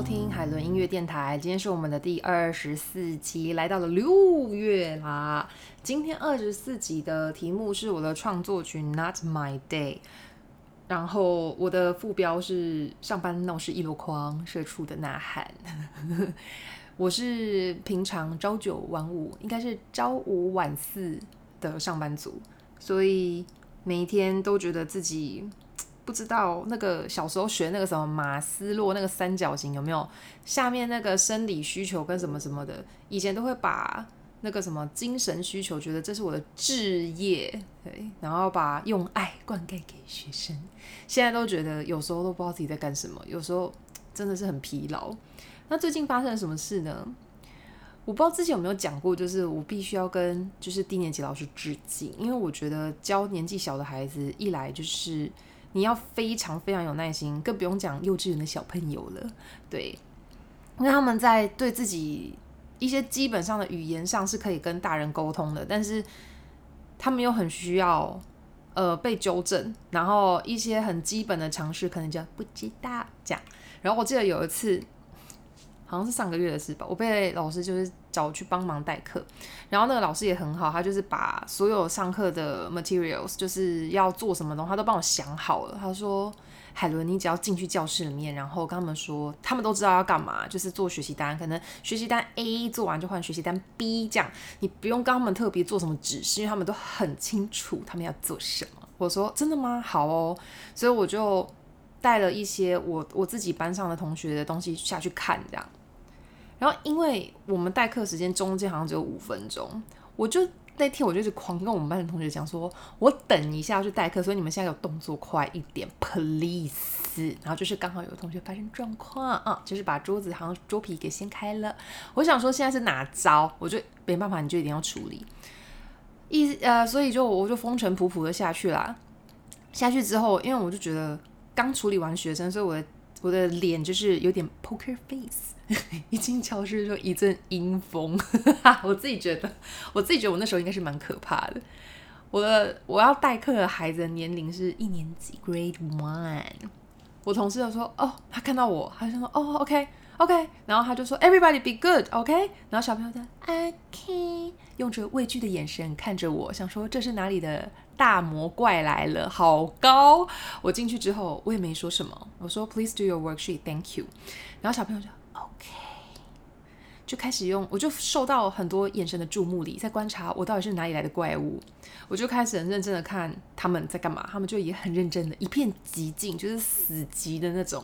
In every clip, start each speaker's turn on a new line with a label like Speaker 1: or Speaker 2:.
Speaker 1: 听海伦音乐电台，今天是我们的第24集，来到了6月啦。今天24集的题目是我的创作曲 Not My Day， 然后我的副标是上班闹市一箩筐，社畜的呐喊。我是平常朝9晚5，应该是朝5晚4的上班族，所以每一天都觉得自己不知道那个小时候学那个什么马斯洛那个三角形有没有下面那个生理需求跟什么什么的，以前都会把那个什么精神需求觉得这是我的志业，对，然后把用爱灌溉给学生，现在都觉得有时候都不知道自己在干什么，有时候真的是很疲劳。那最近发生了什么事呢？我不知道之前有没有讲过，就是我必须要跟就是低年级老师致敬，因为我觉得教年纪小的孩子，一来就是你要非常非常有耐心，更不用讲幼稚园的小朋友了，对，因为他们在对自己一些基本上的语言上是可以跟大人沟通的，但是他们又很需要被纠正，然后一些很基本的常识可能就不知道这样。然后我记得有一次，好像是上个月的事吧，我被老师就是找去帮忙代课，然后那个老师也很好，他就是把所有上课的 materials 就是要做什么东西他都帮我想好了。他说海伦，你只要进去教室里面，然后跟他们说，他们都知道要干嘛，就是做学习单，可能学习单 A 做完就换学习单 B 这样，你不用跟他们特别做什么指示，因为他们都很清楚他们要做什么。我说真的吗？好哦，所以我就带了一些我自己班上的同学的东西下去看这样。然后因为我们代课时间中间好像只有5分钟，那天我就一直狂跟我们班的同学讲说，我等一下要去代课，所以你们现在有动作快一点 please。 然后就是刚好有同学发生状况啊，就是把桌子好像桌皮给掀开了，我想说现在是哪招，我就没办法，你就一定要处理，所以我就风尘仆仆的下去啦。下去之后，因为我就觉得刚处理完学生，所以我的脸就是有点 poker face， 一进教室就一阵阴风。我自己觉得我那时候应该是蛮可怕的。我要代课的孩子的年龄是1年级 Grade 1， 我同事就说哦，他看到我，他就说哦 OK， 然后他就说 Everybody be good OK， 然后小朋友就 OK， 用着畏惧的眼神看着我，想说这是哪里的大魔怪来了，好高。我进去之后我也没说什么，我说 Please do your worksheet Thank you， 然后小朋友就 OK， 就开始我就受到很多眼神的注目礼，在观察我到底是哪里来的怪物。我就开始很认真的看他们在干嘛，他们就也很认真的一片寂静，就是死寂的那种。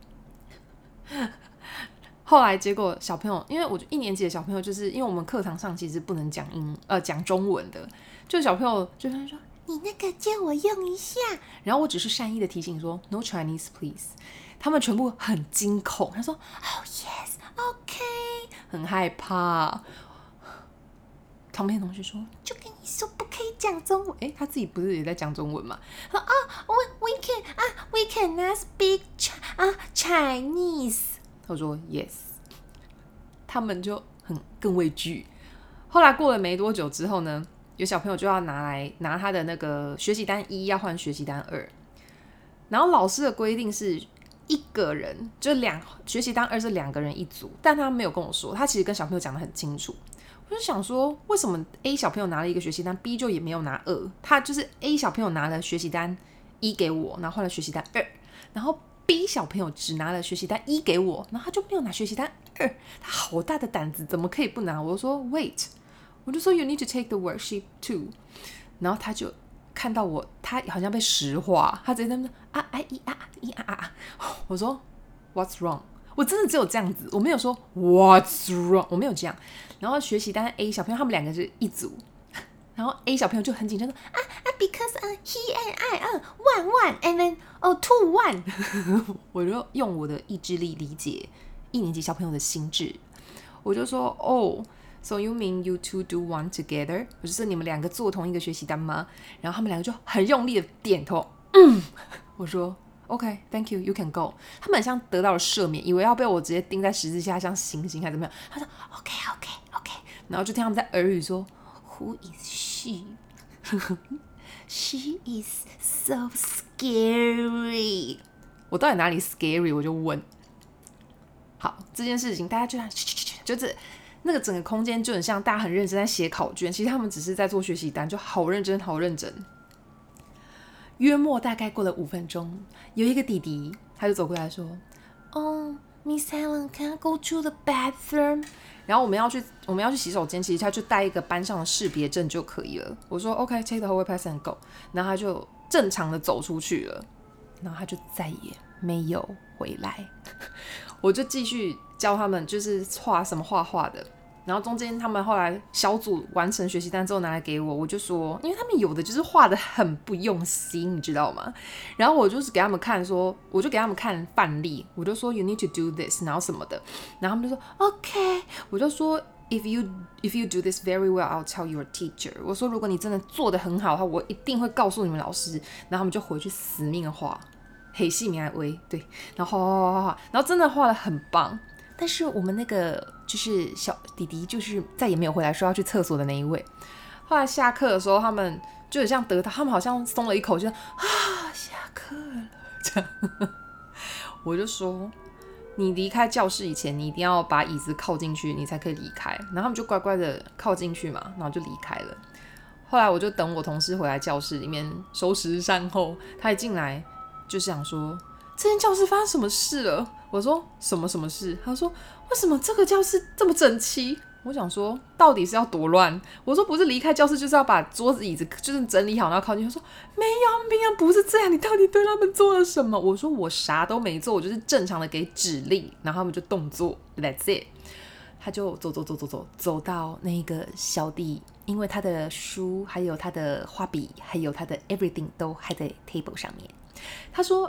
Speaker 1: 后来结果小朋友，因为我1年级的小朋友，就是因为我们课堂上其实不能讲讲中文的，就小朋友就说你那个借我用一下，然后我只是善意的提醒说 No Chinese please， 他们全部很惊恐，他说 Oh yes OK， 很害怕。旁边同学说就跟你说不可以讲中文，他自己不是也在讲中文吗？他说we cannot speak Chinese。他说 yes， 他们就更畏惧。后来过了没多久之后呢，有小朋友就要拿他的那个学习单1要换学习单2，然后老师的规定是一个人就学习单2是2个人一组，但他没有跟我说，他其实跟小朋友讲得很清楚。我就想说，为什么 A 小朋友拿了一个学习单 ，B 就也没有拿2？他就是 A 小朋友拿了学习单1给我，然后换了学习单2，然后 B 小朋友只拿了学习单1给我，然后他就没有拿学习单2，他好大的胆子，怎么可以不拿？我就说 Wait， 我就说 You need to take the worksheet too， 然后他就看到我，他好像被石化，他直接在那边我说 What's wrong？我真的只有这样子，我没有说 What's wrong， 我没有这样。然后学习单 A 小朋友他们2个是一组，然后 A 小朋友就很紧张说because he and I one and then two one 我就用我的意志力理解1年级小朋友的心智，我就说So you mean you two do one together？ 我就说你们2个做同一个学习单吗？然后他们2个就很用力的点头，我说OK Thank you You can go。 他们很像得到了赦免，以为要被我直接钉在十字架像行刑还是怎么样。他说 OK， 然后就听他们在耳语说 Who is she？ She is so scary。 我到底哪里 scary？ 我就问。 好，这件事情大家就是那个整个空间就很像大家很认真在写考卷，其实他们只是在做学习单，就好认真好认真。约莫大概过了5分钟，有一个弟弟他就走过来说Miss Helen, can I go to the bathroom? 然后我们要去洗手间，其实他就带一个班上的识别证就可以了。我说 OK, take the hallway pass and go. 然后他就正常的走出去了，然后他就再也没有回来。我就继续教他们，就是画什么画画的。然后中间他们后来小组完成学习单之后拿来给我，我就说，因为他们有的就是画的很不用心，你知道吗？然后我就是给他们看说，我就给他们看范例，我就说 you need to do this， 然后什么的，然后他们就说 OK， 我就说 if you do this very well, I'll tell your teacher。我说如果你真的做得很好的话，我一定会告诉你们老师。然后他们就回去死命的画，黑细明来微对，然后画，然后真的画得很棒。但是我们那个就是小弟弟，就是再也没有回来，说要去厕所的那一位。后来下课的时候，他们就很像他们好像松了一口气，下课了这样。我就说，你离开教室以前，你一定要把椅子靠进去，你才可以离开。然后他们就乖乖的靠进去嘛，然后就离开了。后来我就等我同事回来教室里面收拾善后，他一进来就想说，这间教室发生什么事了？我说什么事？他说为什么这个教室这么整齐？我想说到底是要多乱？我说不是离开教室就是要把桌子椅子就是整理好然后靠近。他说没有，他们平常不是这样，你到底对他们做了什么？我说我啥都没做，我就是正常的给指令，然后他们就动作 ，That's it。他就走到那个小弟，因为他的书还有他的画笔还有他的 everything 都还在 table 上面。他说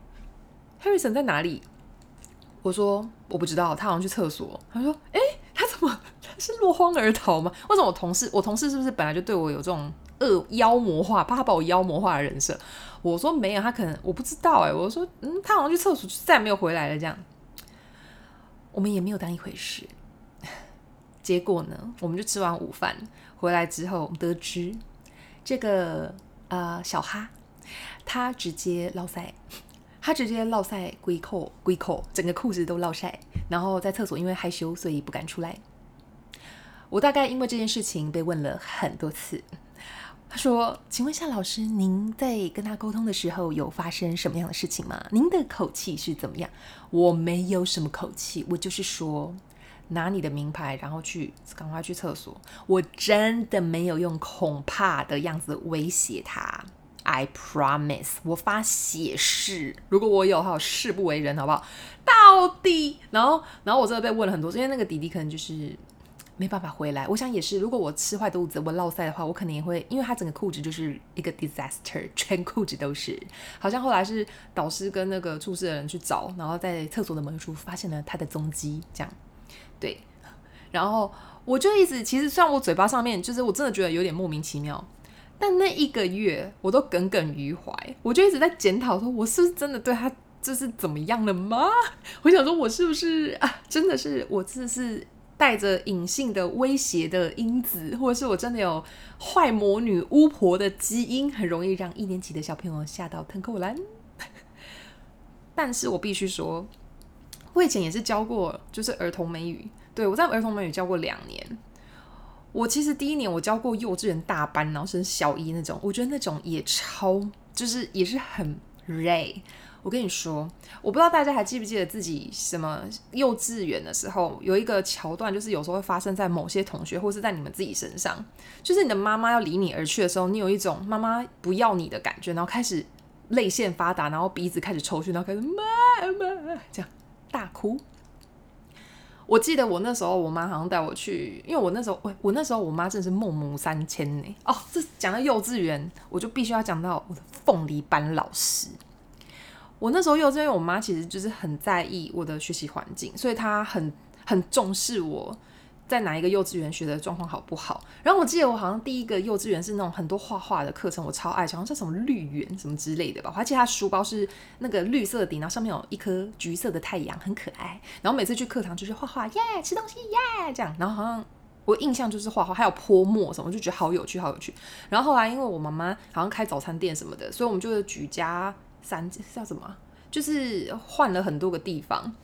Speaker 1: Harrison 在哪里？我说我不知道，他好像去厕所。他说他是落荒而逃吗？为什么我同事是不是本来就对我有这种妖魔化，怕他把我妖魔化的人设？我说没有，他可能我不知道我说他好像去厕所，就再也没有回来了。这样我们也没有当一回事。结果呢，我们就吃完午饭回来之后，我们得知这个小哈他直接落塞。他直接落塞龟扣，整个裤子都落塞，然后在厕所因为害羞所以不敢出来。我大概因为这件事情被问了很多次。他说请问一下老师，您在跟他沟通的时候有发生什么样的事情吗？您的口气是怎么样？我没有什么口气，我就是说拿你的名牌然后赶快去厕所。我真的没有用恐怕的样子威胁他，I promise， 我发血誓，如果我有的话，我誓不为人，好不好？到底，然后我真的被问了很多次，因为那个弟弟可能就是没办法回来。我想也是，如果我吃坏肚子，我落塞的话，我可能也会，因为他整个裤子就是一个 disaster， 全裤子都是。好像后来是导师跟那个处室的人去找，然后在厕所的门处发现了他的踪迹，这样对。然后我就一直，其实虽然我嘴巴上面就是我真的觉得有点莫名其妙。但那1个月我都耿耿于怀，我就一直在检讨说，我是不是真的对他就是怎么样了吗？我想说，我是不是真的是我这是带着隐性的威胁的因子，或者是我真的有坏魔女巫婆的基因，很容易让1年级的小朋友吓到腾扣篮。但是我必须说，我以前也是教过就是儿童美语，对，我在儿童美语教过2年。我其实第1年我教过幼稚园大班，然后升小1那种，我觉得那种也就是也是很累。我跟你说，我不知道大家还记不记得自己什么幼稚园的时候有一个桥段，就是有时候会发生在某些同学或是在你们自己身上，就是你的妈妈要离你而去的时候，你有一种妈妈不要你的感觉，然后开始泪腺发达，然后鼻子开始抽搐，然后开始妈妈这样大哭。我记得我那时候我妈好像带我去，因为我那时候我妈真的是孟母3000呢。这讲到幼稚园，我就必须要讲到我的凤梨班老师。我那时候幼稚园，因为我妈其实就是很在意我的学习环境，所以她很重视我在哪一个幼稚园学的状况好不好。然后我记得我好像第1个幼稚园是那种很多画画的课程，我超爱，好像叫什么绿园什么之类的吧。我还记得他书包是那个绿色的底，然后上面有一颗橘色的太阳，很可爱。然后每次去课堂就是画画耶，吃东西耶这样。然后好像我印象就是画画，还有泼墨什么，我就觉得好有趣。然后后来因为我妈妈好像开早餐店什么的，所以我们就举家叫什么，就是换了很多个地方。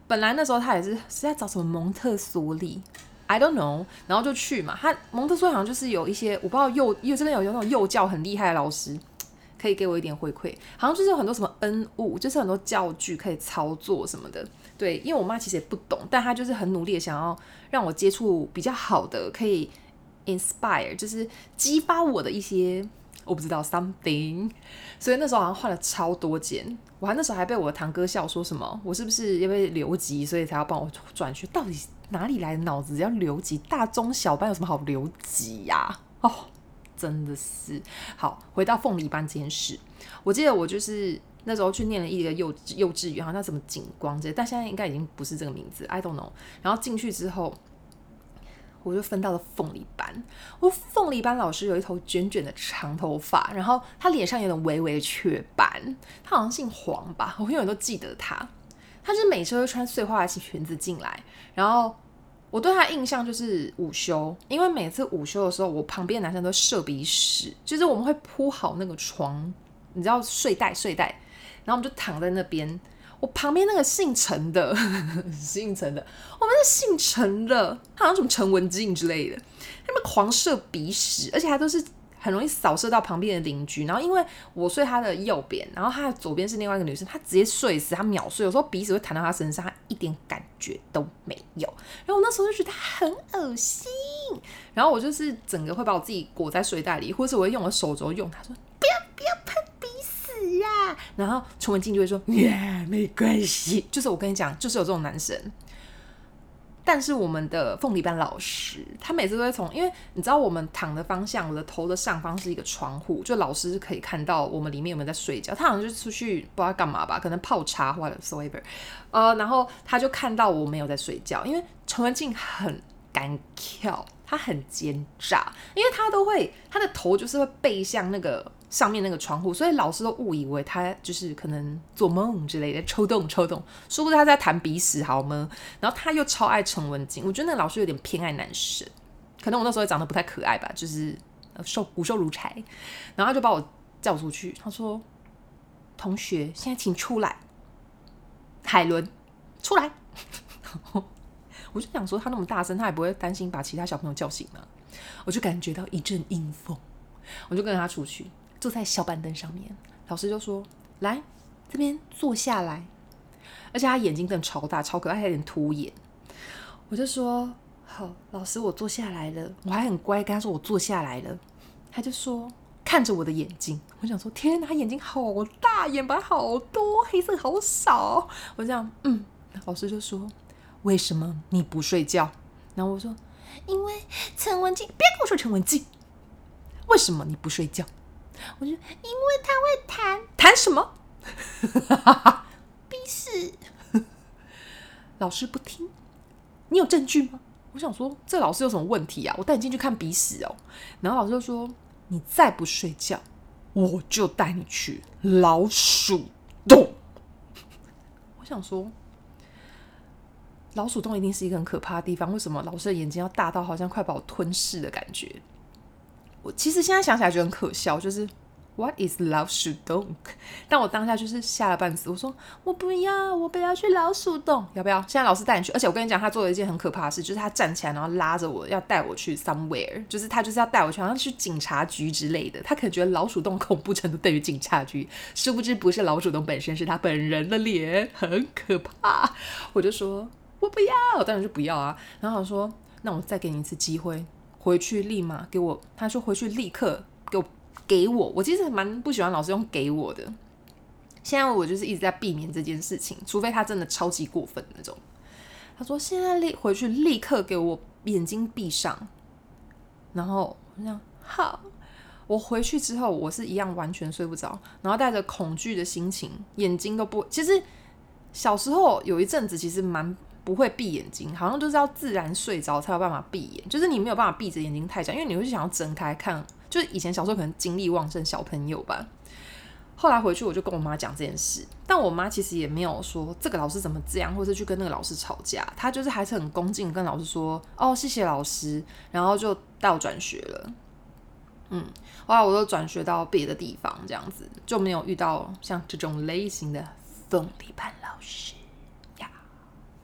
Speaker 1: 本来那时候他也是在找什么蒙特梭利 I don't know， 然后就去嘛。他蒙特梭利好像就是有一些我不知道这边有那种幼教很厉害的老师，可以给我一点回馈。好像就是有很多什么恩物，就是很多教具可以操作什么的。对，因为我妈其实也不懂，但她就是很努力的想要让我接触比较好的，可以 inspire， 就是激发我的一些我不知道 something。所以那时候好像换了超多间，我那时候还被我的堂哥笑说什么我是不是因为留级所以才要帮我转学？到底哪里来的脑子要留级？大中小班有什么好留级呀？哦，真的是。好，回到凤梨班这件事，我记得我就是那时候去念了一个幼稚园，好像什么景光之类，但现在应该已经不是这个名字 I don't know。 然后进去之后我就分到了凤梨班。我凤梨班老师有一头卷卷的长头发，然后他脸上有点微微的雀斑，他好像姓黄吧，我永远都记得他。他就是每次都会穿碎花的裙子进来，然后我对他的印象就是午休，因为每次午休的时候，我旁边的男生都射鼻屎，就是我们会铺好那个床，你知道睡袋，然后我们就躺在那边。我旁边那个姓陈的，我们是姓陈的，他好像什么陈文静之类的，他们狂射鼻屎，而且还都是很容易扫射到旁边的邻居。然后因为我睡他的右边，然后他的左边是另外一个女生，他直接睡死，他秒睡，有时候鼻屎会弹到他身上，他一点感觉都没有。然后我那时候就觉得他很恶心，然后我就是整个会把我自己裹在睡袋里，或是我会用我的手肘用。他说不要喷鼻屎啊，然后陈文静就会说没关系，就是我跟你讲，就是有这种男生。但是我们的凤梨班老师，他每次都会从，因为你知道我们躺的方向，我的头的上方是一个窗户，就老师可以看到我们里面有没有在睡觉。他好像就出去不知道干嘛吧，可能泡茶或者 whatever，然后他就看到我没有在睡觉，因为陈文静很干跳，他很奸诈，因为他的头就是会背向那个上面那个窗户，所以老师都误以为他就是可能做梦之类的，抽动，殊不知他在弹鼻屎好吗？然后他又超爱陈文静，我觉得那个老师有点偏爱男生，可能我那时候也长得不太可爱吧，就是骨瘦如柴，然后他就把我叫出去，他说：“同学，现在请出来，海伦，出来。”我就想说，他那么大声，他也不会担心把其他小朋友叫醒吗？我就感觉到一阵阴风，我就跟着他出去，坐在小板凳上面。老师就说：“来，这边坐下来。”而且他眼睛瞪超大、超可爱，还有点凸眼。我就说：“好，老师，我坐下来了。”我还很乖，跟他说我坐下来了。他就说：“看着我的眼睛。”我想说：“天哪，他眼睛好大，眼白好多，黑色好少。”我这样，老师就说：“为什么你不睡觉？”然后我说：“因为陈文静，不要跟我说陈文静，为什么你不睡觉？”我说：“因为他会弹什么？鼻屎。”老师不听，你有证据吗？我想说，这老师有什么问题啊？我带你进去看鼻屎哦。然后老师就说：“你再不睡觉，我就带你去老鼠洞。”我想说，老鼠洞一定是一个很可怕的地方，为什么老师的眼睛要大到好像快把我吞噬的感觉？我其实现在想起来觉得很可笑，就是 What is 老鼠洞？但我当下就是吓了半死，我说我不要去老鼠洞，要不要？现在老师带你去，而且我跟你讲，他做了一件很可怕的事，就是他站起来然后拉着我要带我去 somewhere， 就是他就是要带我去，好像去警察局之类的。他可能觉得老鼠洞恐怖程度等于警察局，殊不知不是老鼠洞本身，是他本人的脸，很可怕。我就说我不要，我当然就不要啊。然后他说那我再给你一次机会，回去立马给我，他说回去立刻给我，我其实蛮不喜欢老师用给我的。现在我就是一直在避免这件事情，除非他真的超级过分那种。他说现在回去立刻给我眼睛闭上，然后我这样好。我回去之后，我是一样完全睡不着，然后带着恐惧的心情，眼睛都不。其实小时候有一阵子其实蛮不会闭眼睛，好像就是要自然睡着才有办法闭眼，就是你没有办法闭着眼睛太久，因为你会想要睁开看。就是以前小时候可能精力旺盛小朋友吧，后来回去我就跟我妈讲这件事，但我妈其实也没有说这个老师怎么这样，或是去跟那个老师吵架，她就是还是很恭敬跟老师说哦谢谢老师，然后就带我转学了。后来我就转学到别的地方，这样子就没有遇到像这种类型的凤梨班老师呀。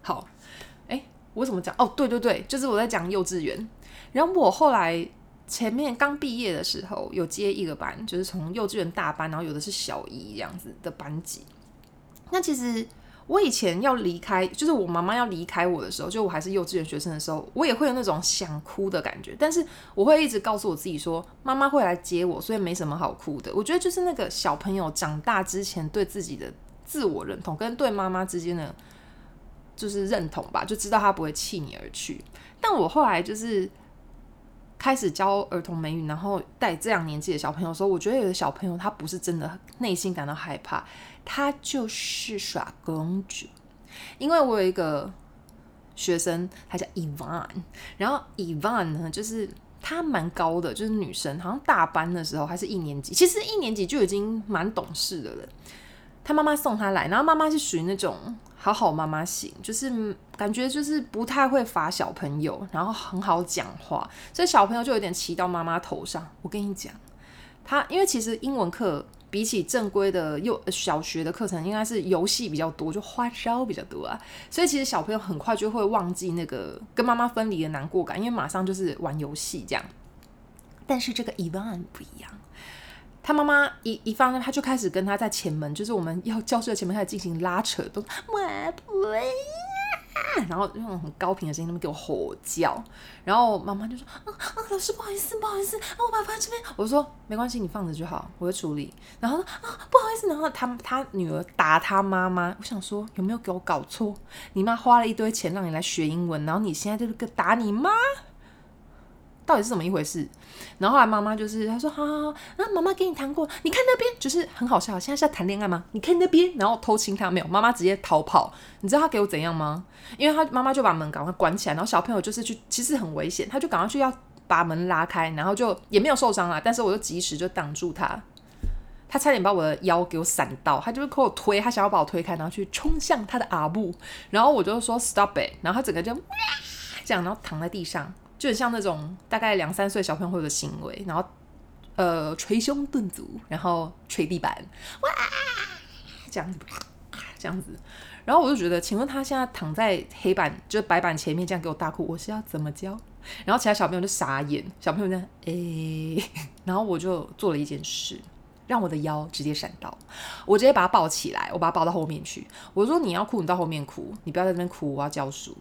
Speaker 1: 好，我怎么讲？哦，对对对，就是我在讲幼稚园。然后我后来前面刚毕业的时候，有接一个班，就是从幼稚园大班，然后有的是小一这样子的班级。那其实我以前要离开，就是我妈妈要离开我的时候，就我还是幼稚园学生的时候，我也会有那种想哭的感觉，但是我会一直告诉我自己说，妈妈会来接我，所以没什么好哭的。我觉得就是那个小朋友长大之前对自己的自我认同跟对妈妈之间的就是认同吧，就知道他不会弃你而去。但我后来就是开始教儿童美语，然后带这样年纪的小朋友的时候，我觉得有的小朋友他不是真的内心感到害怕，他就是耍公主。因为我有一个学生，他叫 Ivan， 然后 Ivan 呢，就是她蛮高的，就是女生，好像大班的时候还是一年级，其实一年级就已经蛮懂事的了。他妈妈送他来，然后妈妈是属于那种好好妈妈型，就是感觉就是不太会罚小朋友，然后很好讲话，所以小朋友就有点骑到妈妈头上。我跟你讲，因为其实英文课比起正规的小学的课程，应该是游戏比较多，就花招比较多啊，所以其实小朋友很快就会忘记那个跟妈妈分离的难过感，因为马上就是玩游戏这样。但是这个 Ivan 不一样。他妈妈一放，他就开始跟他在前门，就是我们要教室的前门开始进行拉扯，都我不要，然后用很高频的声音，他们给我吼叫，然后妈妈就说老师不好意思，我把它放在这边，我说没关系，你放着就好，我会处理。然后不好意思，然后他女儿打他妈妈，我想说有没有给我搞错？你妈花了一堆钱让你来学英文，然后你现在就是打你妈？到底是怎么一回事？然后后来妈妈就是她说好，那妈妈给你糖果，你看那边，就是很好笑。现在是在谈恋爱吗？你看那边，然后偷亲他没有？妈妈直接逃跑。你知道她给我怎样吗？因为她妈妈就把门赶快关起来，然后小朋友就是去，其实很危险，他就赶快去要把门拉开，然后就也没有受伤啦，但是我就及时就挡住他。他差点把我的腰给我闪到，他就是给我推，他想要把我推开，然后去冲向他的阿布，然后我就说 stop it， 然后他整个就这样，然后躺在地上。就很像那种大概2-3岁小朋友会有的行为，然后捶胸顿足，然后捶地板，哇，这样子，然后我就觉得，请问他现在躺在黑板就是白板前面这样给我大哭，我是要怎么教？然后其他小朋友就傻眼，小朋友这样然后我就做了一件事，让我的腰直接闪到，我直接把他抱起来，我把他抱到后面去，我说你要哭你到后面哭，你不要在这边哭，我要教书。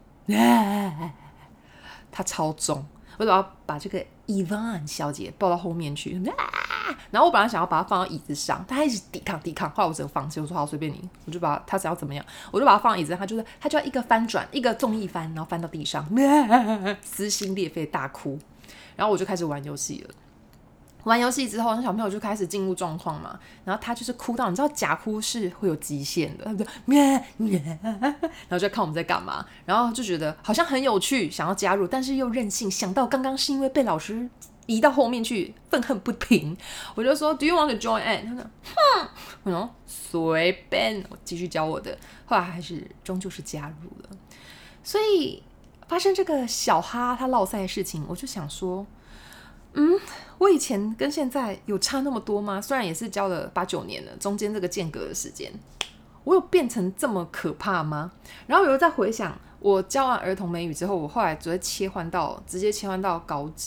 Speaker 1: 他超重，我就要把这个 Ivan 小姐抱到后面去，然后我本来想要把她放到椅子上，她一直抵抗，后来我整个放弃，我说好随便你，我就把她想要怎么样，我就把她放到椅子上，她就要一个翻转，一个纵翼翻，然后翻到地上，撕心裂肺大哭，然后我就开始玩游戏了。玩游戏之后，那小朋友就开始进入状况嘛，然后他就是哭到，你知道假哭是会有极限的，他就然后就看我们在干嘛，然后就觉得好像很有趣，想要加入，但是又任性，想到刚刚是因为被老师移到后面去，愤恨不平，我就说 Do you want to join in？ 他说我说随便，我继续教我的，后来还是终究是加入了，所以发生这个小哈他落赛的事情，我就想说。我以前跟现在有差那么多吗？虽然也是教了8-9年了，中间这个间隔的时间，我有变成这么可怕吗？然后有在回想，我教完儿童美语之后，我后来直接切换到高职。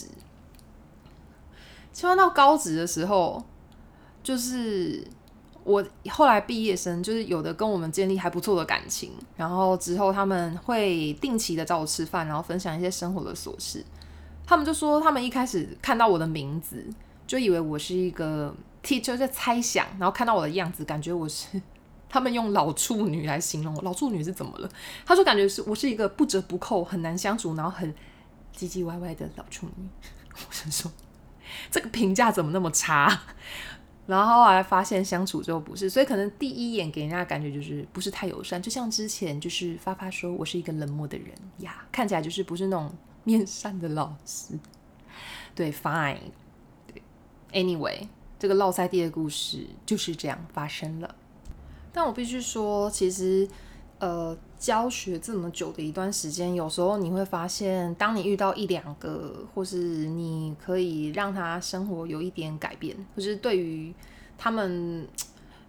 Speaker 1: 切换到高职的时候，就是我后来毕业生，就是有的跟我们建立还不错的感情，然后之后他们会定期的找我吃饭，然后分享一些生活的琐事。他们就说，他们一开始看到我的名字，就以为我是一个 teacher， 在猜想，然后看到我的样子，感觉我是他们用老处女来形容我。老处女是怎么了？他说感觉我是一个不折不扣、很难相处，然后很唧唧歪歪的老处女。我想说，这个评价怎么那么差？然后后来发现相处之后不是，所以可能第一眼给人家的感觉就是不是太友善，就像之前就是发发说我是一个冷漠的人呀，看起来就是不是那种面善的老师。对 ，fine， 对 ，anyway， 这个落赛地的故事就是这样发生了。但我必须说，其实教学这么久的一段时间，有时候你会发现，当你遇到1-2个，或是你可以让他生活有一点改变，或是对于他们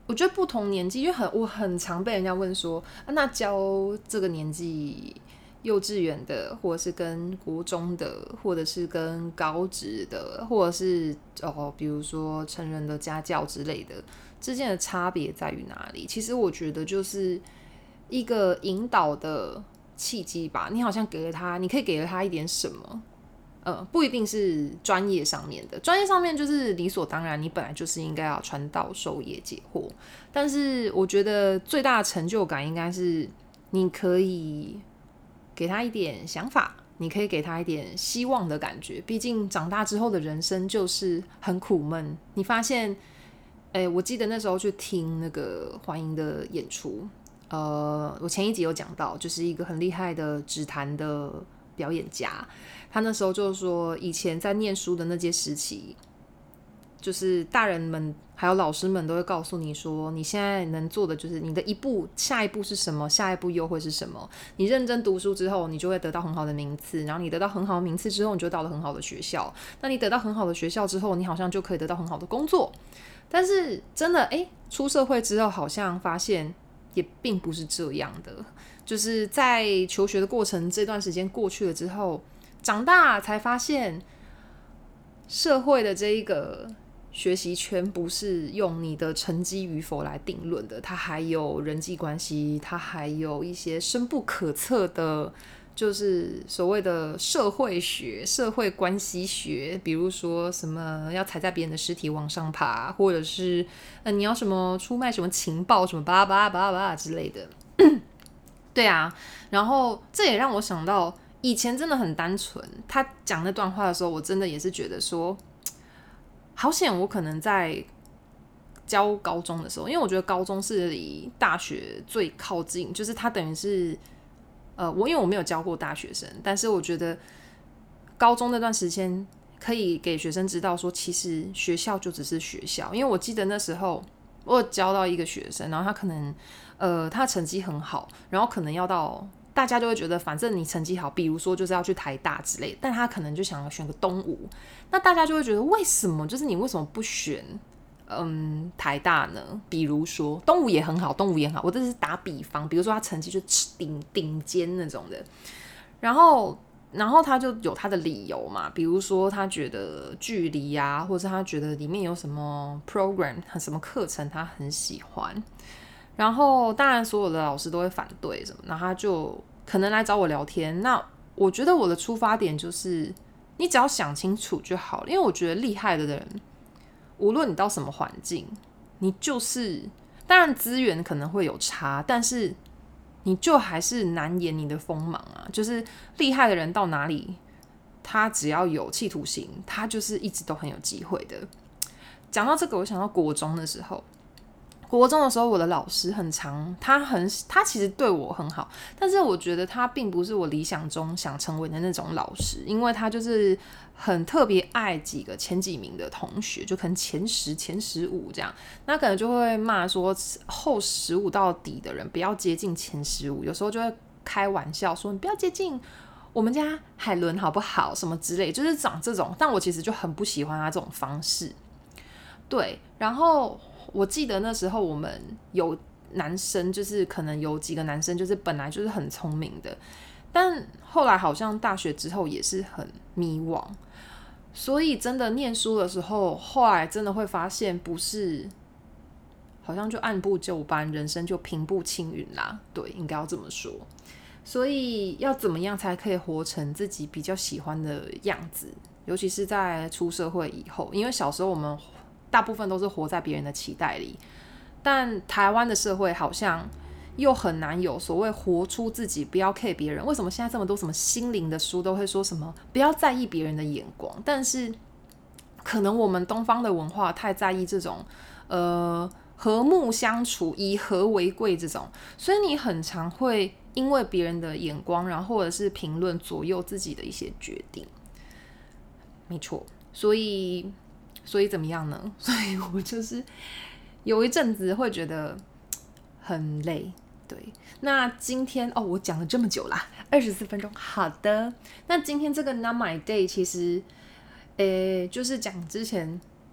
Speaker 1: 我觉得不同年纪，因为我很常被人家问说，那教这个年纪幼稚园的，或者是跟国中的，或者是跟高职的，或者是比如说成人的家教之类的，之间的差别在于哪里？其实我觉得就是一个引导的契机吧。你好像给了他，你可以给了他一点什么。不一定是专业上面的，专业上面就是理所当然，你本来就是应该要传道授业解惑。但是我觉得最大的成就感应该是你可以给他一点想法，你可以给他一点希望的感觉。毕竟长大之后的人生就是很苦闷。你发现，我记得那时候去听那个环英的演出，我前一集有讲到，就是一个很厉害的指弹的表演家。他那时候就说，以前在念书的那些时期，就是大人们还有老师们都会告诉你说，你现在能做的就是你的下一步是什么，下一步又会是什么。你认真读书之后，你就会得到很好的名次，然后你得到很好的名次之后，你就到了很好的学校。那你得到很好的学校之后，你好像就可以得到很好的工作。但是真的，出社会之后，好像发现也并不是这样的。就是在求学的过程这段时间过去了之后，长大才发现，社会的这一个学习圈不是用你的成绩与否来定论的，它还有人际关系，它还有一些深不可测的，就是所谓的社会学、社会关系学，比如说什么要踩在别人的尸体往上爬，或者是你要什么出卖什么情报什么巴拉巴拉巴拉巴拉之类的。对啊，然后这也让我想到，以前真的很单纯。他讲那段话的时候，我真的也是觉得说，好险我可能在教高中的时候，因为我觉得高中是离大学最靠近，就是它等于是因为我没有教过大学生，但是我觉得高中那段时间可以给学生知道说，其实学校就只是学校。因为我记得那时候我有教到一个学生，然后他可能他的成绩很好，然后可能要到大家就会觉得反正你成绩好，比如说就是要去台大之类的，但他可能就想要选个东吴，那大家就会觉得为什么就是你为什么不选台大呢？比如说东吴也很好，东吴也很好，我这是打比方，比如说他成绩就顶尖那种的，然后他就有他的理由嘛，比如说他觉得距离啊，或者他觉得里面有什么 program 什么课程他很喜欢，然后当然所有的老师都会反对什么，那他就可能来找我聊天。那我觉得我的出发点就是你只要想清楚就好了，因为我觉得厉害的人无论你到什么环境，你就是当然资源可能会有差，但是你就还是难掩你的锋芒啊！就是厉害的人到哪里，他只要有企图心，他就是一直都很有机会的。讲到这个，我想到国中的时候，我的老师很常，他其实对我很好，但是我觉得他并不是我理想中想成为的那种老师，因为他就是很特别爱前几名的同学，就可能前10、前15这样，那可能就会骂说后15到底的人不要接近前15，有时候就会开玩笑说你不要接近我们家海伦好不好，什么之类，就是长这种，但我其实就很不喜欢他这种方式。对，然后我记得那时候我们有男生，就是可能有几个男生就是本来就是很聪明的，但后来好像大学之后也是很迷惘，所以真的念书的时候，后来真的会发现不是好像就按部就班，人生就平步青云啦。对，应该要这么说。所以要怎么样才可以活成自己比较喜欢的样子，尤其是在出社会以后，因为小时候我们大部分都是活在别人的期待里，但台湾的社会好像又很难有所谓活出自己，不要 care 别人。为什么现在这么多什么心灵的书都会说什么不要在意别人的眼光？但是可能我们东方的文化太在意这种和睦相处、以和为贵这种，所以你很常会因为别人的眼光，然后或者是评论左右自己的一些决定。没错，所以怎么样呢？所以我就是有一阵子会觉得很累。对，那今天我讲了这么久啦，24分钟。好的，那今天这个 Not My Day 其实，就是讲之前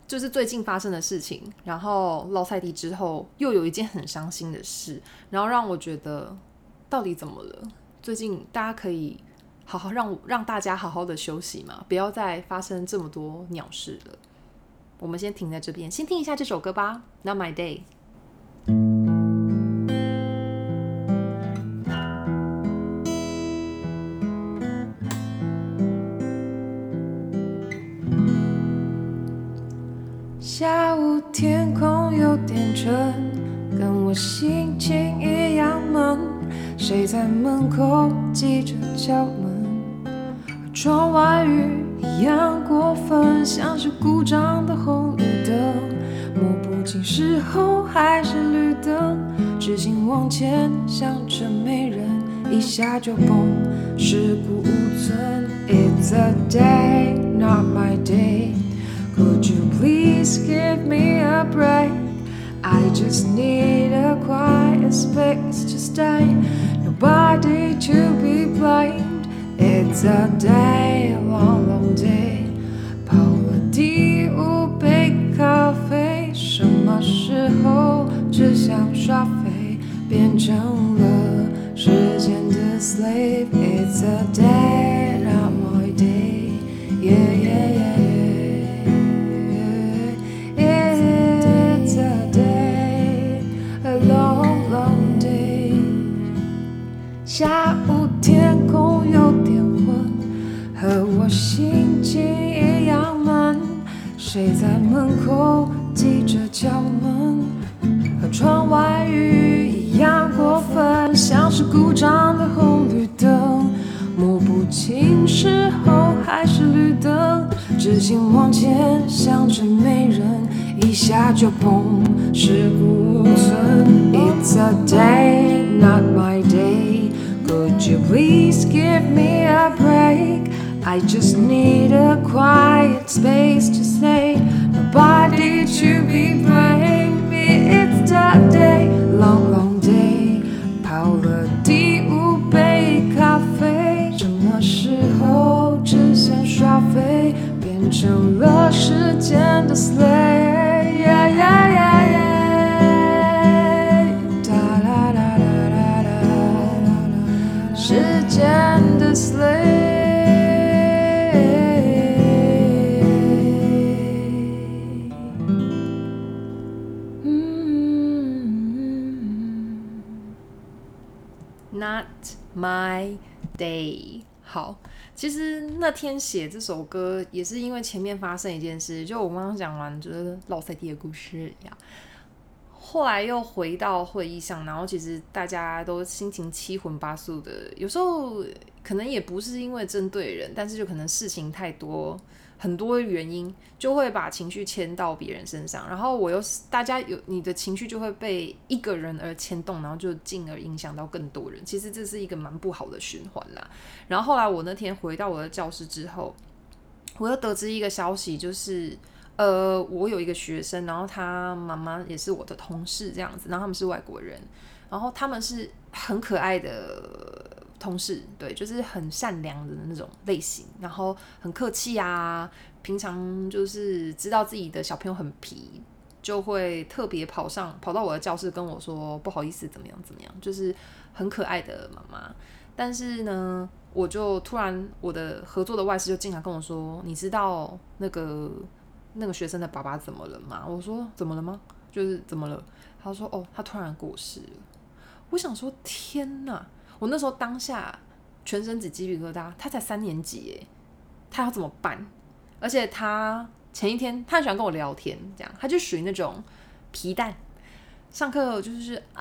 Speaker 1: 就是最近发生的事情，然后落赛地之后又有一件很伤心的事，然后让我觉得到底怎么了？最近大家可以好好让大家好好的休息嘛，不要再发生这么多鸟事了。我们先停在这边，先听一下这首歌吧。Not My Day。
Speaker 2: 下午天空有点沉，跟我心情一样闷。谁在门口急着敲门？和窗外雨一样过分，像是故障的红绿灯，摸不清是红还是绿灯。直行往前，想着没人，一下就崩，事故无存。It's a day, not my day.Could you please give me a break? I just need a quiet space to stay. Nobody to be blamed. It's a day, a long, long day. 泡了第5杯咖啡，什么时候只想耍废，变成了时间的 slave. It's a day, not my day. Yeah, yeah, yeah.It's a day, a long, long day. 下午天空有点昏，和我心情一样闷。谁在门口急着敲门？和窗外雨一样过分，像是故障的红绿灯，摸不清是红还是绿灯。直行往前，想着没人，一下就崩，事故无存。It's a day, not my day. Could you please give me a break? I just need a quiet space to stay. Nobody to be blamed. It's a day, long, long day. 泡了第5杯咖啡，什么时候只想耍废，变成了时间的 slave. Yeah, yeah, yeah, yeah. Da, da, da, da, da, da. 时间的 slave.
Speaker 1: Not My Day。好，其实那天写这首歌也是因为前面发生一件事，就我刚刚讲完就是落赛地的故事呀。后来又回到会议上，然后其实大家都心情七荤八素的，有时候可能也不是因为针对人，但是就可能事情太多，很多原因就会把情绪牵到别人身上，然后大家有你的情绪就会被一个人而牵动，然后就进而影响到更多人。其实这是一个蛮不好的循环啦。然后后来我那天回到我的教室之后，我又得知一个消息，就是我有一个学生，然后他妈妈也是我的同事这样子，然后他们是外国人，然后他们是很可爱的同事，对，就是很善良的那种类型，然后很客气啊，平常就是知道自己的小朋友很皮，就会特别跑到我的教室跟我说不好意思怎么样怎么样，就是很可爱的妈妈。但是呢，我就突然我的合作的外师就进来跟我说，你知道那个学生的爸爸怎么了吗？我说怎么了吗？就是怎么了？他说哦，他突然过世了。我想说天哪！我那时候当下全身起鸡皮疙瘩，他才3年级耶，他要怎么办？而且他前一天他很喜欢跟我聊天，这样他就属于那种皮蛋，上课就是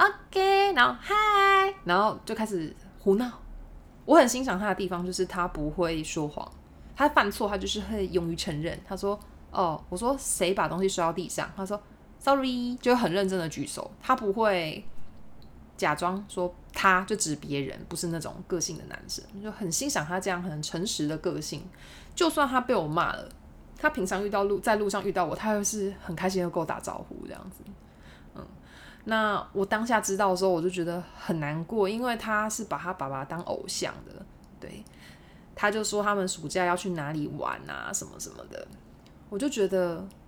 Speaker 1: OK， 然后嗨，然后就开始胡闹。我很欣赏他的地方就是他不会说谎，他犯错他就是会勇于承认。他说哦，我说谁把东西摔到地上？他说 sorry， 就很认真的举手，他不会假装说他就指别人，不是那种个性的男生，就很欣赏他这样很诚实的个性。就算他被我骂了，他平常在路上遇到我，他又是很开心的跟我打招呼这样子。那我当下知道的时候，我就觉得很难过，因为他是把他爸爸当偶像的，对，他就说他们暑假要去哪里玩啊，什么什么的，我就觉得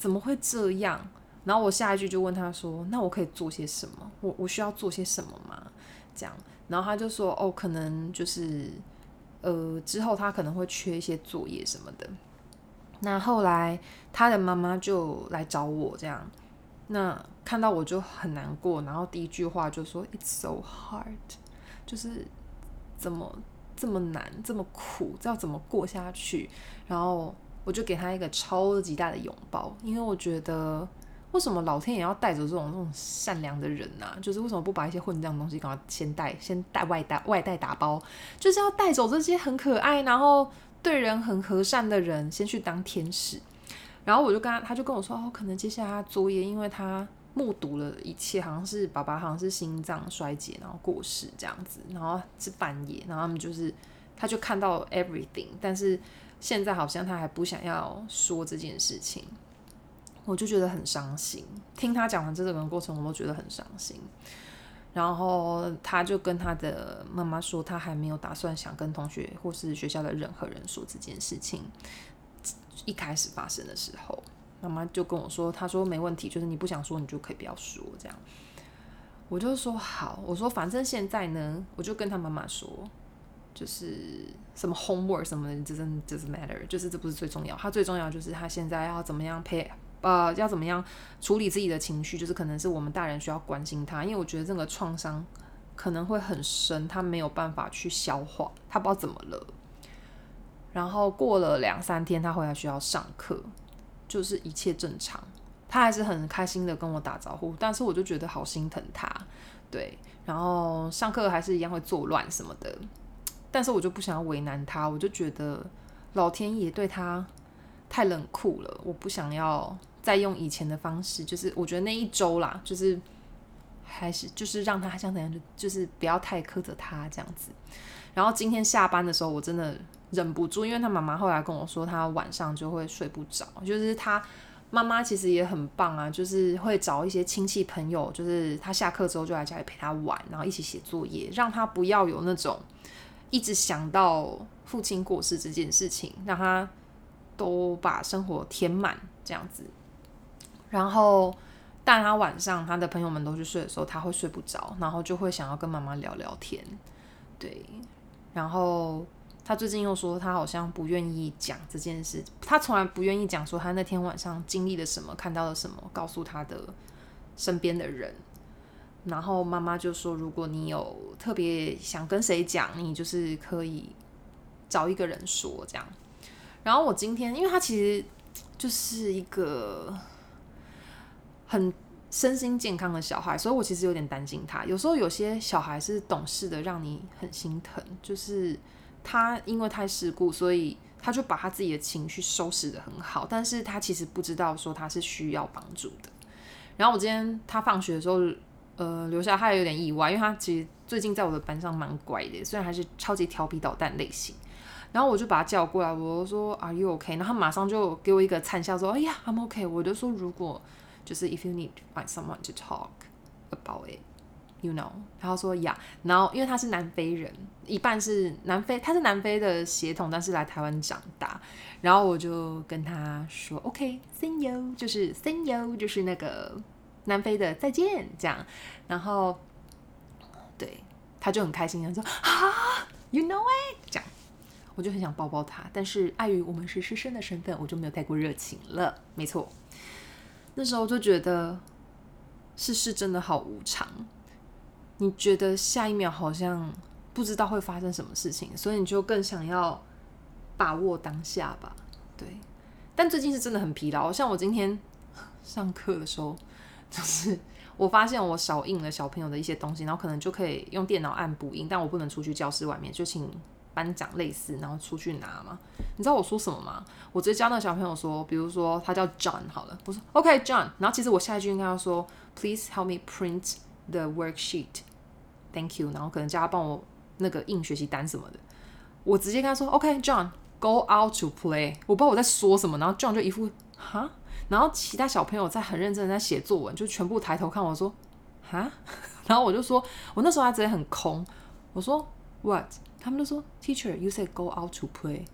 Speaker 1: 怎么会这样？然后我下一句就问他说，那我可以做些什么？我需要做些什么吗？这样，然后他就说，哦，可能就是之后他可能会缺一些作业什么的。那后来他的妈妈就来找我，这样，那看到我就很难过，然后第一句话就说 "It's so hard"， 就是怎么这么难，这么苦，要怎么过下去？然后我就给他一个超级大的拥抱，因为我觉得为什么老天也要带走这种善良的人啊？就是为什么不把一些混账的东西赶快先带外带打包，就是要带走这些很可爱，然后对人很和善的人，先去当天使。然后我就他就跟我说，哦，可能接下来他作业，因为他目睹了一切，好像是爸爸好像是心脏衰竭，然后过世这样子，然后是半夜，然后他们就是他就看到 everything， 但是现在好像他还不想要说这件事情，我就觉得很伤心。听他讲完这个过程，我都觉得很伤心。然后他就跟他的妈妈说，他还没有打算想跟同学或是学校的任何人说这件事情。一开始发生的时候，妈妈就跟我说，她说没问题，就是你不想说，你就可以不要说这样。我就说好，我说反正现在呢，我就跟他妈妈说，就是什么 homework 什么的doesn't matter， 就是这不是最重要，他最重要就是他现在要怎么样要怎么样处理自己的情绪，就是可能是我们大人需要关心他，因为我觉得这个创伤可能会很深，他没有办法去消化，他不知道怎么了。然后过了2-3天，他回来学校上课，就是一切正常，他还是很开心的跟我打招呼，但是我就觉得好心疼他，对，然后上课还是一样会作乱什么的，但是我就不想要为难他，我就觉得老天爷对他太冷酷了，我不想要再用以前的方式，就是我觉得那一周啦，就是还是就是让他像怎样，就是不要太苛责他这样子。然后今天下班的时候，我真的忍不住，因为他妈妈后来跟我说，他晚上就会睡不着，就是他妈妈其实也很棒啊，就是会找一些亲戚朋友，就是他下课之后就来家里陪他玩，然后一起写作业，让他不要有那种一直想到父亲过世这件事情，让他都把生活填满这样子。然后但他晚上他的朋友们都去睡的时候，他会睡不着，然后就会想要跟妈妈聊聊天，对。然后他最近又说他好像不愿意讲这件事，他从来不愿意讲说他那天晚上经历了什么，看到了什么，告诉他的身边的人。然后妈妈就说，如果你有特别想跟谁讲，你就是可以找一个人说这样。然后我今天，因为他其实就是一个很身心健康的小孩，所以我其实有点担心他。有时候有些小孩是懂事的，让你很心疼，就是他因为太世故，所以他就把他自己的情绪收拾得很好，但是他其实不知道说他是需要帮助的。然后我今天他放学的时候，留下他也有点意外，因为他其实最近在我的班上蛮乖的，虽然还是超级调皮捣蛋类型。然后我就把他叫过来，我就说 Are you okay？ 然后他马上就给我一个灿笑，说哎呀 I'm okay。我就说如果就是 if you need to find someone to talk about it, you know。然后说呀，然后因为他是南非人，一半是南非，他是南非的血统，但是来台湾长大。然后我就跟他说 OK，see you， 就是 see you， 就是那个南非的再见这样。然后对，他就很开心的说啊 ，you know it 这样。我就很想抱抱他，但是碍于我们是师生的身份，我就没有太过热情了。没错，那时候就觉得世事真的好无常，你觉得下一秒好像不知道会发生什么事情，所以你就更想要把握当下吧。对，但最近是真的很疲劳，像我今天上课的时候，就是我发现我少印了小朋友的一些东西，然后可能就可以用电脑按补印，但我不能出去教室外面，就请班长类似，然后出去拿嘛。你知道我说什么吗？我直接教那个小朋友说，比如说他叫 John 好了，我说 OK John， 然后其实我下一句应该要说 Please help me print the worksheet, thank you， 然后可能叫他帮我那个印学习单什么的。我直接跟他说 OK John go out to play， 我不知道我在说什么，然后 John 就一副哈，然后其他小朋友在很认真的在写作文，就全部抬头看我说哈，然后我就说我那时候还直接很空，我说 What？ 他们就说 Teacher, you said go out to play。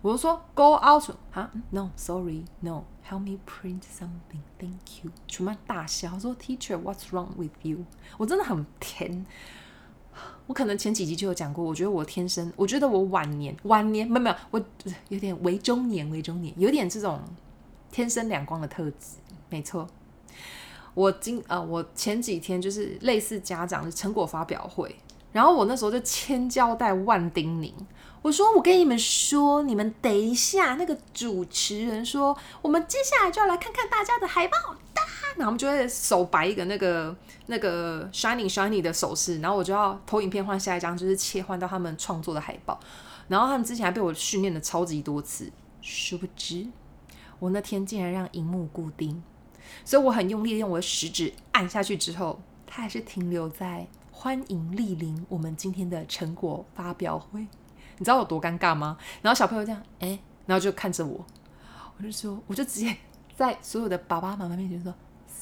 Speaker 1: 我就说 go out 啊 ，no sorry no help me print something thank you， 全班大笑，他说 teacher what's wrong with you， 我真的很甜。我可能前几集就有讲过，我觉得我天生，我觉得我晚年没有，我有点微中年，有点这种天生两光的特质，没错。我前几天就是类似家长的成果发表会，然后我那时候就千交代万叮咛，我说我跟你们说，你们等一下那个主持人说，我们接下来就要来看看大家的海报，然后我们就会手摆一个那个 shiny 的手势，然后我就要投影片换下一张，就是切换到他们创作的海报。然后他们之前还被我训练了超级多次，殊不知我那天竟然让荧幕固定，所以我很用力的用我的食指按下去之后，它还是停留在欢迎莅临我们今天的成果发表会。你知道有多尴尬吗？然后小朋友这样，然后就看着我，我就直接在所有的爸爸妈妈面前说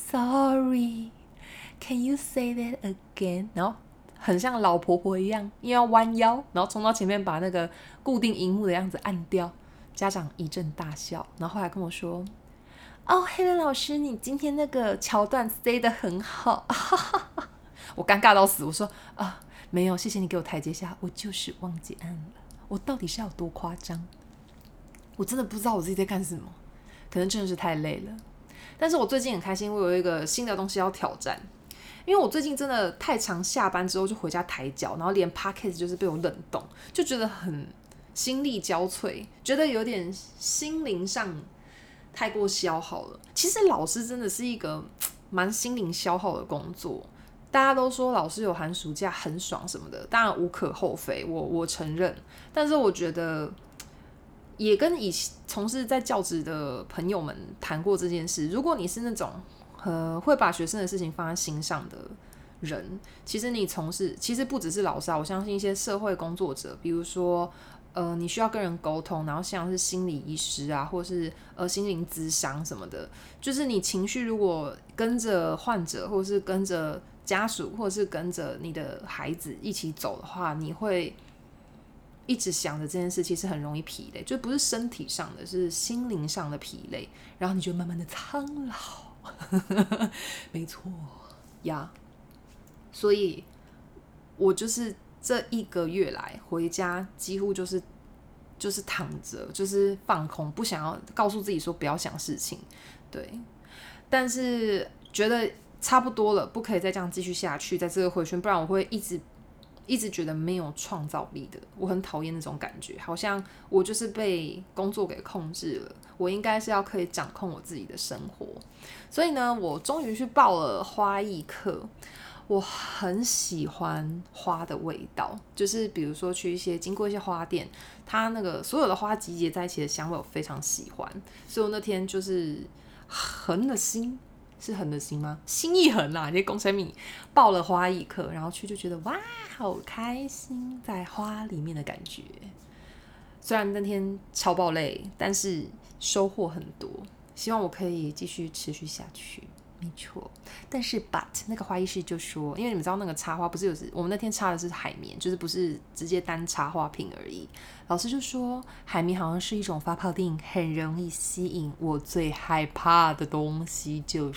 Speaker 1: Sorry, can you say that again？ 然后很像老婆婆一样，又要弯腰，然后冲到前面把那个固定荧幕的样子按掉。家长一阵大笑，然后后来跟我说：“哦，黑人老师，你今天那个桥段 say 得很好。”我尴尬到死，我说：“没有，谢谢你给我台阶下，我就是忘记按了。我到底是要多夸张？我真的不知道我自己在干什么，可能真的是太累了。但是我最近很开心，我有一个新的东西要挑战。因为我最近真的太常下班之后就回家抬脚，然后连 podcast 就是被我冷冻，就觉得很心力交瘁，觉得有点心灵上太过消耗了。其实老师真的是一个蛮心灵消耗的工作，大家都说老师有寒暑假很爽什么的，当然无可厚非，我承认。但是我觉得也跟从事在教职的朋友们谈过这件事，如果你是那种会把学生的事情放在心上的人，其实你从事，其实不只是老师啊，我相信一些社会工作者，比如说你需要跟人沟通，然后像是心理医师啊，或是心灵咨商什么的，就是你情绪如果跟着患者，或是跟着家属，或是跟着你的孩子一起走的话，你会一直想着这件事，其实很容易疲累，就不是身体上的，是心灵上的疲累，然后你就慢慢的苍老。没错呀，所以我就是这1个月来回家几乎就是躺着，就是放空，不想要告诉自己说不要想事情，对。但是觉得差不多了，不可以再这样继续下去，在这个回圈，不然我会一直觉得没有创造力的。我很讨厌那种感觉，好像我就是被工作给控制了，我应该是要可以掌控我自己的生活。所以呢，我终于去报了花艺课。我很喜欢花的味道，就是比如说去经过一些花店，它那个所有的花集结在一起的香味我非常喜欢，所以我那天就是横了心，是横的心吗？心一横啊！你公生米报了花艺课，然后去就觉得哇，好开心，在花里面的感觉。虽然那天超爆累，但是收获很多，希望我可以继续持续下去。没错，但是 but 那个花艺师就说，因为你们知道那个插花不是我们那天插的是海绵，就是不是直接单插花瓶而已。老师就说海绵好像是一种发泡定，很容易吸引我最害怕的东西，就是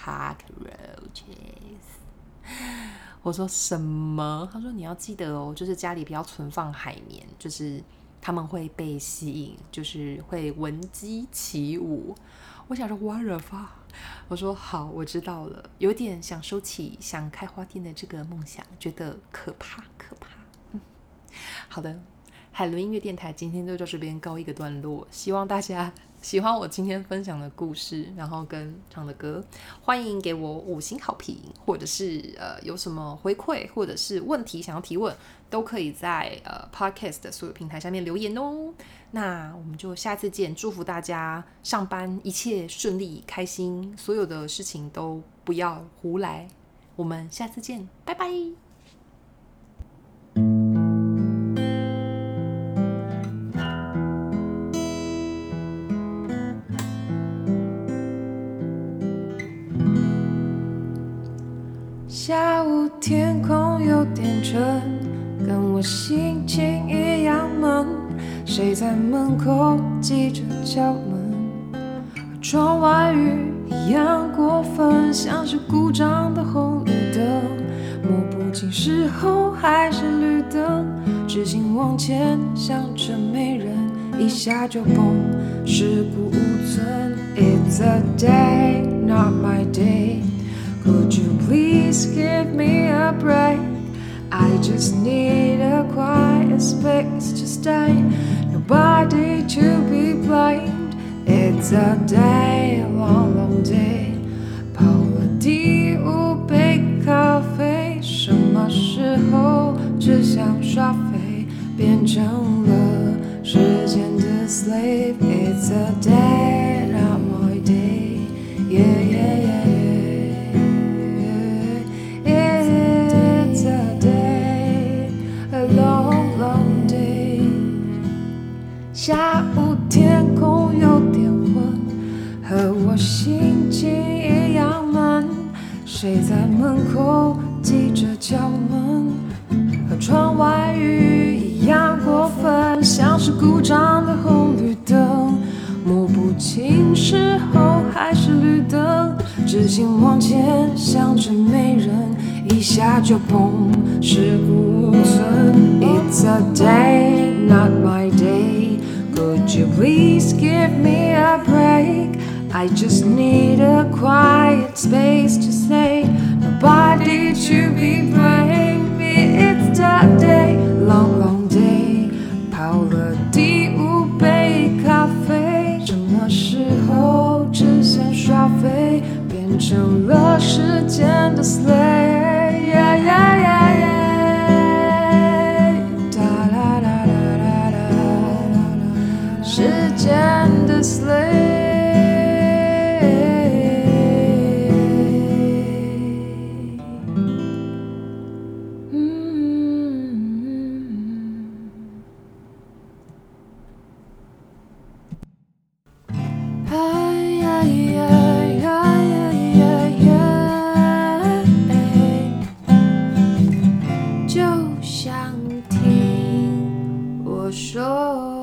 Speaker 1: cockroaches。我说什么？他说你要记得哦，就是家里不要存放海绵，就是他们会被吸引，就是会闻鸡起舞。我想说 what the fuck？我说好，我知道了，有点想收起想开花店的这个梦想，觉得可怕。好的，海伦音乐电台今天就到这边告一个段落，希望大家喜欢我今天分享的故事，然后跟唱的歌，欢迎给我5星好评，或者是有什么回馈或者是问题想要提问，都可以在Podcast 的所有平台下面留言哦。那我们就下次见，祝福大家上班一切顺利开心，所有的事情都不要胡来。我们下次见，拜拜。
Speaker 2: 下午天空有点沉，跟我心情一样闷。 谁在门口急着敲门？窗外雨一样过分，像是故障的红绿灯，摸不清是红还是绿灯，直行往前，想着没人，一下就崩，尸骨无存。It's a day, not my day. Could you please give me a break? I just need a quiet space to stay. Nobody to be blamed.It's a day, a long, long day. 泡了第5杯咖啡，什么时候只想耍废，变成了时间的 slave. It's a day, not my day. Yeah, yeah, yeah, yeah. It's a day, a long, long day. 下午天空有点和我心情一样闷，谁在门口急着敲门？和窗外雨一样过分，像是故障的红绿灯，摸不清是红还是绿灯，直行往前，想着没人，一下就崩，尸骨无存。It's a day, not my day. Could you please give me a break?I just need a quiet space to stay. Nobody to be blamed. It's the day, long, long day. 泡了第5杯咖啡，什么时候只想耍废，变成了时间的 slave. Yeah, yeah, yeah, yeah. Da da da da da da. 时间的 slave.就想听我说。